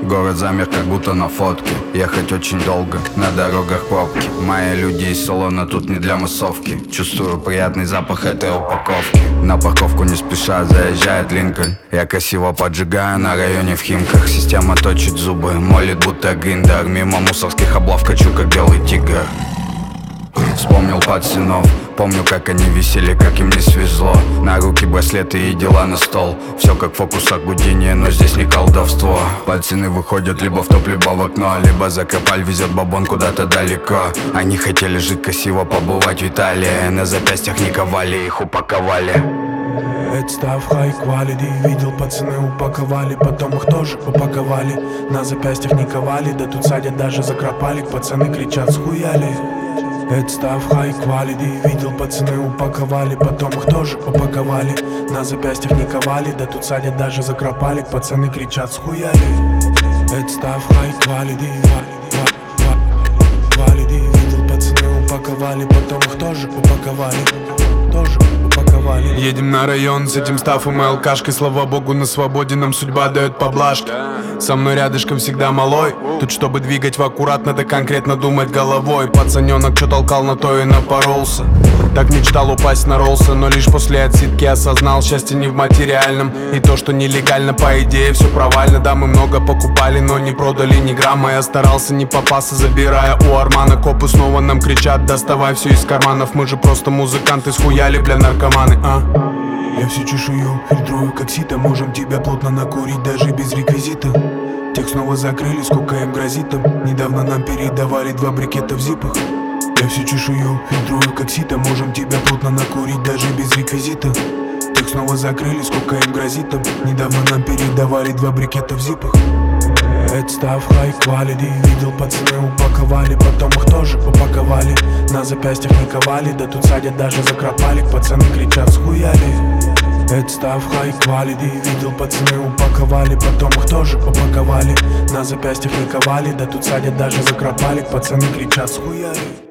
Город замер, как будто на фотке. Ехать очень долго, на дорогах пробки. Мои люди из салона тут не для массовки. Чувствую приятный запах этой упаковки. На парковку не спеша заезжает Линкольн. Я красиво поджигаю на районе в Химках. Система точит зубы, молит будто Гриндар. Мимо мусорских облав качу, как белый тигр. Вспомнил пацанов, помню, как они висели, как им не свезло. На руки браслеты и дела на стол. Все как в фокусах Гудини, но здесь не колдовство. Пацаны выходят либо в топ, либо в окно. Либо Закопаль везет бабон куда-то далеко. Они хотели жить красиво, побывать в Италии. На запястьях не ковали, их упаковали. Это став high quality. Видел, пацаны упаковали, потом их тоже упаковали. На запястьях не ковали, да тут садят даже за кропалик. Пацаны кричат схуяли. Это став high quality. Видел, пацаны упаковали, потом их тоже упаковали. На запястьях не ковали, да тут садят даже за кропалик. Пацаны кричат схуяли. Это став high quality. Видел, пацаны упаковали, потом их тоже упаковали. Едем на район с этим стафом и алкашкой. Слава богу, на свободе нам судьба дает поблажки. Со мной рядышком всегда малой. Тут чтобы двигать в аккурат, надо конкретно думать головой. Пацаненок, что толкал, на то и напоролся. Так мечтал упасть на роллсы, но лишь после отсидки осознал, счастье не в материальном. И то, что нелегально, по идее, все провально. Да, мы много покупали, но не продали ни грамма. Я старался не попасться, забирая у Армана. Копы снова нам кричат, доставай все из карманов. Мы же просто музыканты, схуяли, бля, наркоманы, Я всю чешую фильтрую, как сито. Можем тебя плотно накурить, даже без реквизита. Тех снова закрыли, сколько им грозит там. Недавно нам передавали 2 брикета в зипах. Я всю чешую фильтрую, как сито. Можем тебя плотно накурить, даже без реквизита. Тех снова закрыли, сколько им грозит там. Недавно нам передавали 2 брикета в зипах. Это став high quality. Видел, пацаны упаковали, потом их тоже упаковали. На запястьях не ковали, да тут садят даже за кропалик. Пацаны кричат схуяли. Это став high quality. Видел, пацаны упаковали, потом их тоже упаковали. На запястьях не ковали, да тут садят даже за кропалик. Пацаны кричат схуяли.